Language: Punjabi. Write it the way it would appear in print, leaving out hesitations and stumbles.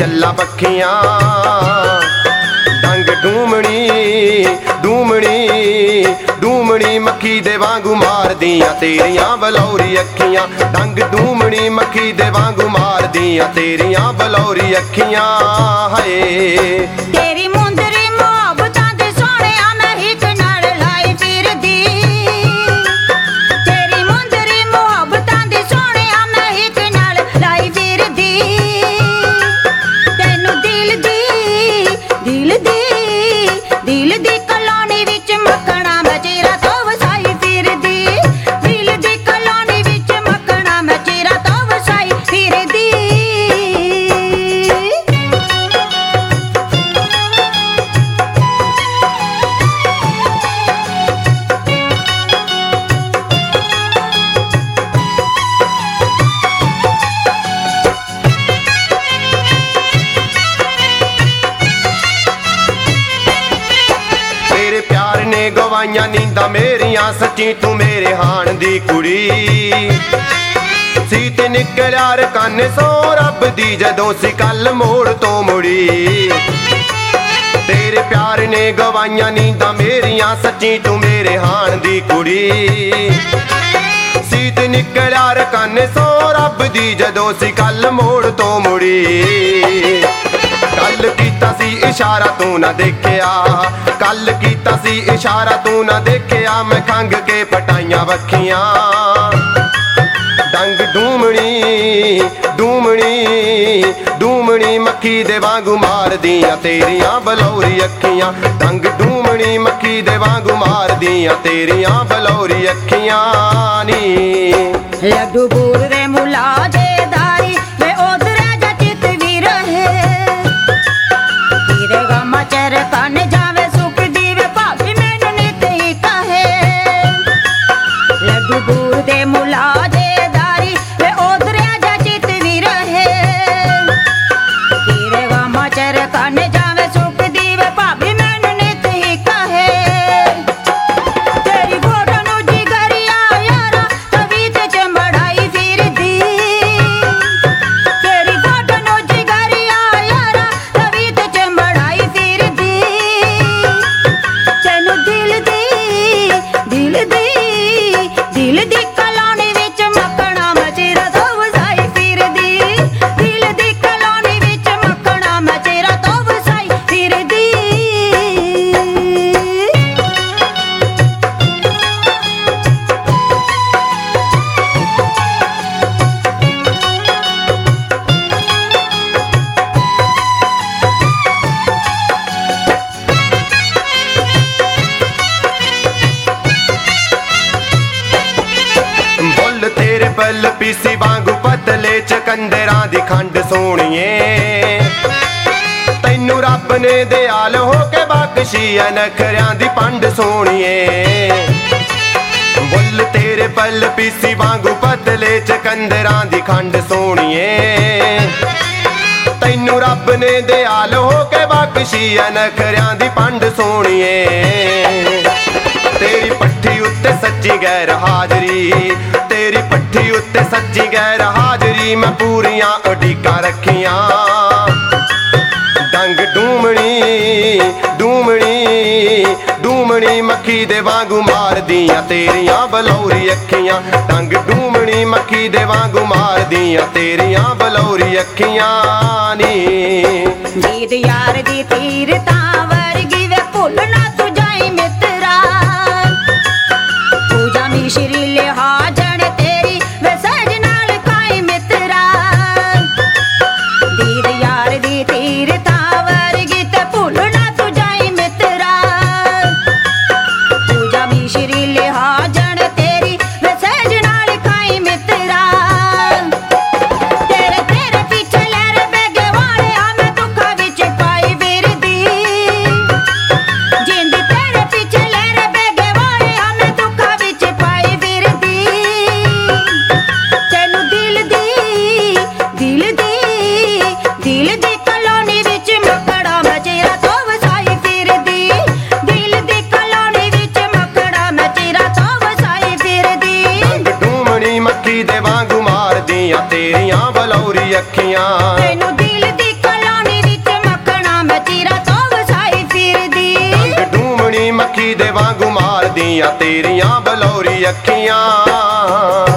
ਚੱਲਾ ਪੱਖੀਆਂ। ਡੰਗ ਡੂਮਣੀ ਡੂਮਣੀ ਡੂਮਣੀ ਮੱਖੀ ਦੇ ਵਾਂਗੂ ਮਾਰਦੀਆਂ ਤੇਰੀਆਂ ਬਲੌਰੀ ਅੱਖੀਆਂ। ਡੰਗ ਡੂਮਣੀ ਮੱਖੀ ਦੇ ਵਾਂਗੂ ਮਾਰਦੀਆਂ ਤੇਰੀਆਂ ਬਲੌਰੀ ਅੱਖੀਆਂ। ਹਾਏ ਤੇਰੀ ਮੁੰਦਰੀ ਮੁਹੱਬਤਾਂ ਦੇ ਸੋਹਣਿਆ ਮੈਂ ਹਿੱਕ ਨਾਲ ਲਾਈ ਫਿਰਦੀ। ਤੇਰੀ ਮੁੰਦਰੀ ਮੁਹੱਬਤਾਂ ਦੇ ਸੋਹਣਿਆ ਮੈਂ ਹਿੱਕ ਨਾਲ ਲਾਈ ਫਿਰਦੀ। ਤੈਨੂੰ ਦਿਲ ਦੀ ਕਲੋਨੀ ਵਿੱਚ ਮੱਖਣਾ ਮੈਂ ਚਿਰਾਂ ਤੋਂ ਵਸਾਈ ਫਿਰਦੀ। ਦਿਲ ਦੀ ਕਲੋਨੀ ਵਿੱਚ ਮੱਖਣਾ ਮੈਂ ਚਿਰਾਂ ਤੋਂ ਵਸਾਈ ਫਿਰਦੀ। ਗਵਾਈਆਂ ਨੀਂਦਾਂ ਮੇਰੀਆਂ ਸੱਚੀ ਤੂੰ ਮੇਰੇ ਹਾਣ ਦੀ ਕੁੜੀ ਸੀ ਤੇ ਨਿਕਲਿਆ ਰਕਾਨੇ ਸੋ ਰੱਬ ਦੀ ਜਦੋਂ ਸੀ ਕੱਲ ਮੋੜ ਤੋਂ ਮੁੜੀ। ਤੇਰੇ ਪਿਆਰ ਨੇ ਗਵਾਈਆਂ ਨੀਂਦਾਂ ਮੇਰੀਆਂ ਸੱਚੀ ਤੂੰ ਮੇਰੇ ਹਾਣ ਦੀ ਕੁੜੀ ਸੀ ਤੇ ਨਿਕਲਿਆ ਰਕਾਨੇ ਸੋ ਰੱਬ ਦੀ ਜਦੋਂ ਸੀ ਕੱਲ ਮੋੜ ਤੋਂ ਮੁੜੀ। ਕੱਲ ਕੀਤਾ ਸੀ ਇਸ਼ਾਰਾ ਤੂੰ ਨਾ ਦੇਖਿਆ, ਕੱਲ ਕੀਤਾ ਸੀ ਇਸ਼ਾਰਾ ਤੂੰ ਨਾ ਦੇਖਿਆ। ਮੈਂ ਖੰਗ ਕੇ ਪਟਾਈਆਂ ਵੱਖੀਆਂ। ਡੰਗ ਡੂਮਣੀ ਡੂਮਣੀ ਡੂਮਣੀ ਮੱਖੀ ਦੇ ਵਾਂਗੂ ਮਾਰਦੀਆਂ ਤੇਰੀਆਂ ਬਲੌਰੀ ਅੱਖੀਆਂ। ਡੰਗ ਡੂਮਣੀ ਮੱਖੀ ਦੇ ਵਾਂਗੂ ਮਾਰਦੀਆਂ ਤੇਰੀਆਂ ਬਲੌਰੀ ਅੱਖੀਆਂ ਨੀ। ਲੱਡੂ ਬੂਰ ਦੇ ਮੁਲਾ ਦੇ ਦਾਰੀ ਵੇ ਉਧਰੇ ਜਚਿਤ ਵੀ ਰਹੇ। ਤੇਰੇ ਗਮਾ ਚਰ ਕੰਨ ਜਾਵੇ ਸੁੱਕਦੀ ਵੇ ਭਾਵੇਂ ਮੈਨੂੰ ਨਿਤ ਹੀ ਕਹੇ। ਲੱਡੂ ਬੂਰ ਦੇ ਮੁਲਾ ਦੇ ਦਾਰੀ ਵੇ ਉਧਰੇ ਜਚਿਤ ਵੀ ਰਹੇ। ਤੇਰੇ ਗਮਾ ਚਰ ਕੰਨ ਜਾਵੇ ਸੁੱਕਦੀ ਵੇ ਭਾਵੇਂ ਮੈਨੂੰ ਨਿਤ ਹੀ ਕਹੇ। ਤੇਰੀ ਗੋਡਾਂ ਨੂੰ ਜਿਗਰਿਆ ਯਾਰਾ ਤਵੀ ਤੇ ਚੰਬੜਾਈ ਫਿਰਦੀ। ਤੇਰੀ ਗੋਡਾਂ ਨੂੰ ਜਿਗਰਿਆ ਯਾਰਾ ਤਵੀ ਤੇ ਚੰਬੜਾਈ ਫਿਰਦੀ। ਤੈਨੂੰ ਦਿਲ ਦੀ ਕਲੋਨੀ ਵਿੱਚ ਮੱਖਣਾ ਮੈਂ ਚਿਰਾਂ ਤੋਂ ਵਸਾਈ ਫਿਰਦੀ। ਦਿਲ ਦੀ ਕਲੋਨੀ ਵਿੱਚ ਮੱਖਣਾ ਮੈਂ ਚਿਰਾਂ ਤੋਂ ਵਸਾਈ ਫਿਰਦੀ। ਬੁੱਲ ਤੇਰੇ ਪੱਲ ਪੀਸੀ ਵਾਂਗੂ ਪਤਲੇ ਚਕੰਦਰਾਂ ਦੀ ਖੰਡ ਸੋਹਣੀਏ। ਤੈਨੂੰ ਰੱਬ ਨੇ ਦਿਆਲ ਹੋ ਕੇ ਬਖਸ਼ੀ ਐ ਨਖਰਿਆਂ ਦੀ ਪੰਡ ਸੋਹਣੀਏ। ਬੁੱਲ ਤੇਰੇ ਪੱਲ ਪੀਸੀ ਵਾਂਗੂ ਪਤਲੇ ਚਕੰਦਰਾਂ ਦੀ ਖੰਡ ਸੋਹਣੀਏ। ਤੈਨੂੰ ਰੱਬ ਨੇ ਦਿਆਲ ਹੋ ਕੇ ਬਖਸ਼ੀ ਐ ਨਖਰਿਆਂ ਦੀ ਪੰਡ ਸੋਹਣੀਏ। ਤੇਰੀ ਪੱਠੀ ਉੱਤੇ ਸੱਚੀ ਗੈਰ ਹਾਜ਼ਰੀ, ਤੇਰੀ ਪੱਠੀ ਉੱਤੇ ਸੱਚੀ ਗੈਰ ਹਾਜ਼ਰੀ। ਮੈਂ ਪੂਰੀਆਂ ਉਡੀਕਾਂ ਰੱਖੀਆਂ। ਡੰਗ ਡੂਮਣੀ ਡੂਮਣੀ ਡੂਮਣੀ ਮੱਖੀ ਦੇ ਵਾਂਗੂ ਮਾਰਦੀਆਂ ਤੇਰੀਆਂ ਬਲੌਰੀ ਅੱਖੀਆਂ। ਡੰਗ ਡੂਮਣੀ ਮੱਖੀ ਦੇ ਵਾਂਗੂ ਮਾਰਦੀਆਂ ਤੇਰੀਆਂ ਬਲੌਰੀ ਅੱਖੀਆਂ ਨੀ। ਜੀਦ ਯਾਰ ਦੀ ਤੀਰ ਤਾਂ ਵਰਗੀ ਵੇ ਭੁੱਲ ਨਾ ਤੂੰ ਜਾਈ ਮਿੱਤਰਾ। ਪੂਜਾ ਮਿਸ਼ਰੀ ਲਿਹਾਜਣ ਤੇਰੀ ਵੇ ਸਹਿਜ ਨਾਲ ਕਾਈ ਮਿੱਤਰਾ। ਜੀਦ ਯਾਰ ਦੀ ਤੀਰ ਤਾਂ ਵਰਗੀ ਤੇ ਭੁੱਲ ਨਾ ਤੂੰ ਜਾਈ ਮਿੱਤਰਾ। ਪੂਜਾ ਮਿਸ਼ਰੀ ਲਿਹਾਜਣ ਤੇਰੀ ਵੇ ਸਹਿਜ ਨਾਲ ਕਾਈ ਮਿੱਤਰਾ। ਤੇਰੇ ਪਿੱਛੇ ਲਹਿਰ ਬੇਗੇ ਵਾਲਿਆ ਮੈਂ ਦੁੱਖਾਂ ਵਿੱਚ ਪਾਈ ਫਿਰਦੀ। ਜਿੰਦ ਤੇਰੇ ਪਿੱਛੇ ਲਹਿਰ ਬੇਗੇ ਵਾਲਿਆ ਮੈਂ ਦੁੱਖਾਂ ਵਿੱਚ ਪਾਈ ਫਿਰਦੀ। ਤੈਨੂੰ ਦਿਲ ਦੀ ਕਲੋਨੀ ਵਿੱਚ ਮੱਖੜਾ ਮੈਂ ਚਿਰਾਂ ਤੋਂ ਵਸਾਈ ਫਿਰਦੀ। ਦਿਲ ਦੀ ਕਲੋਨੀ ਵਿੱਚ ਮੱਖੜਾ ਮੈਂ ਚਿਰਾਂ ਤੋਂ ਵਸਾਈ ਫਿਰਦੀ। ਡੰਗ ਡੂਮਣੀ ਮੱਖੀ ਦੇ ਵਾਂਗੂ ਮਾਰਦੀਆਂ ਤੇਰੀਆਂ ਬਲੌਰੀ ਅੱਖੀਆਂ। ਤੈਨੂੰ ਦਿਲ ਦੀ ਕਲੋਨੀ ਦੇ ਵਾਂਗੂ ਮਾਰਦੀਆਂ ਤੇਰੀਆਂ ਬਲੌਰੀ ਅੱਖੀਆਂ।